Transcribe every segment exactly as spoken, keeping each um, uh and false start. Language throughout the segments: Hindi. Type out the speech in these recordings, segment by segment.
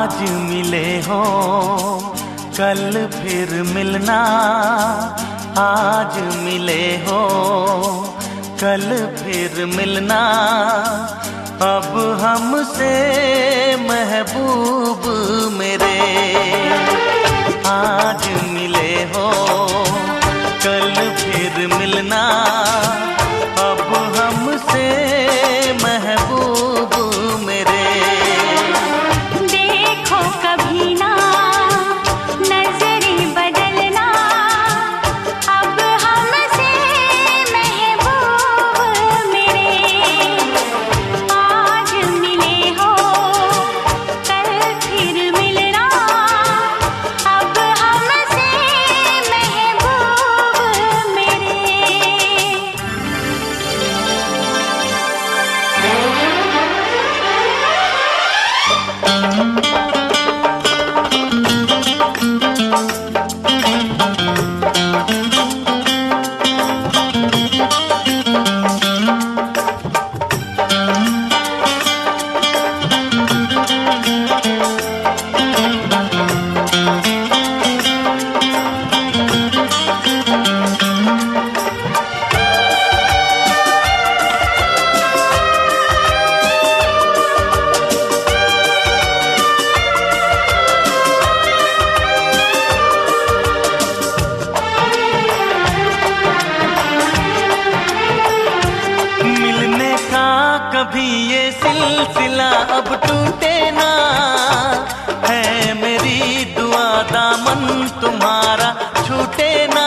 आज मिले हो कल फिर मिलना, आज मिले हो कल फिर मिलना, अब हमसे महबूब मेरे। आज मिले हो कल फिर मिलना, अब हमसे महबूब मेरे। देखो कभी ना नजरें बदलना, अब हमसे महबूब मेरे। आज मिले हो कल फिर मिलना, अब हमसे महबूब मेरे। कभी ये सिलसिला अब टूटे ना, है मेरी दुआ दामन तुम्हारा छूटे ना।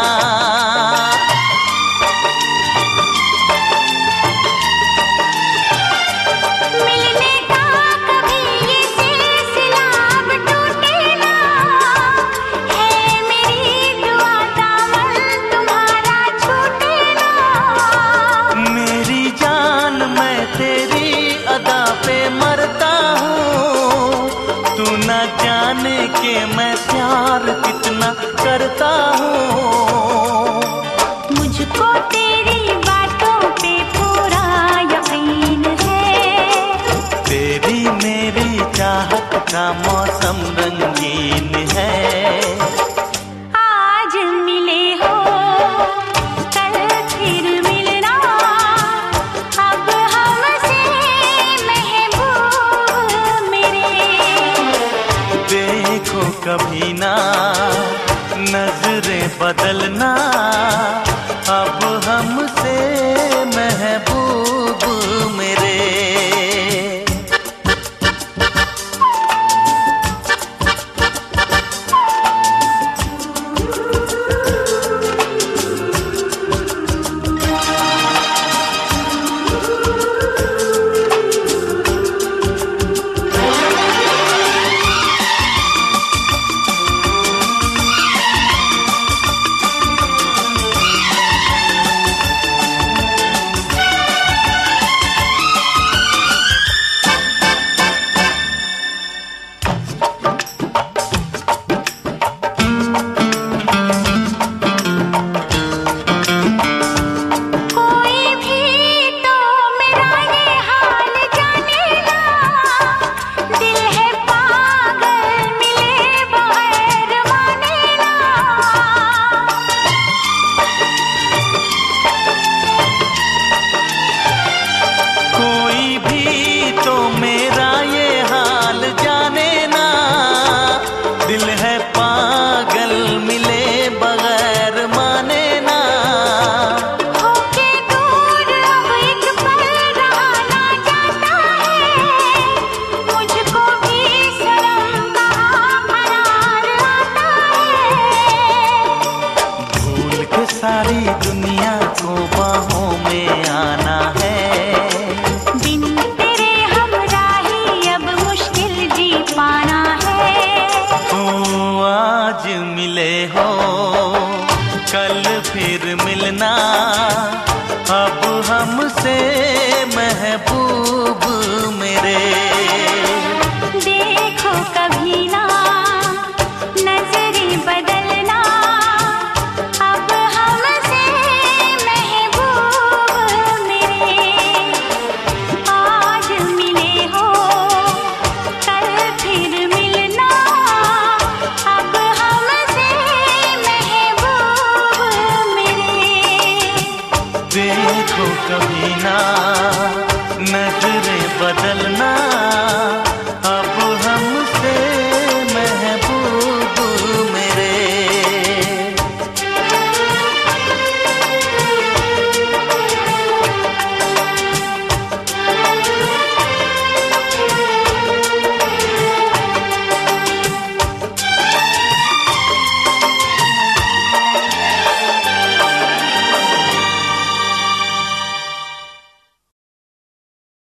मिलने का कभी ये सिलसिला अब टूटे ना, है मेरी दुआ दामन तुम्हारा छूटे ना। मेरी जान मैं तेरी अदा पे मरता हूँ, तू न जाने के मैं प्यार कितना करता हूँ। मुझको तेरी बातों पे पूरा यकीन है, तेरी मेरी चाहत का मौसम रंगीन है। आज मिले हो कल फिर मिलना, अब हमसे महबूब मेरे। देखो कभी ना नजरें बदलना, अब हमसे महबूब मेरे। सारी दुनिया को बाहों में आना है, बिन तेरे हमराही अब मुश्किल जी पाना है। ओ आज मिले हो कल फिर मिलना, अब हमसे महबूब मेरे। देखो कभी ना नजरें बदलना, अब हमसे महबूब मेरे। आज मिले हो कल फिर मिलना, बदल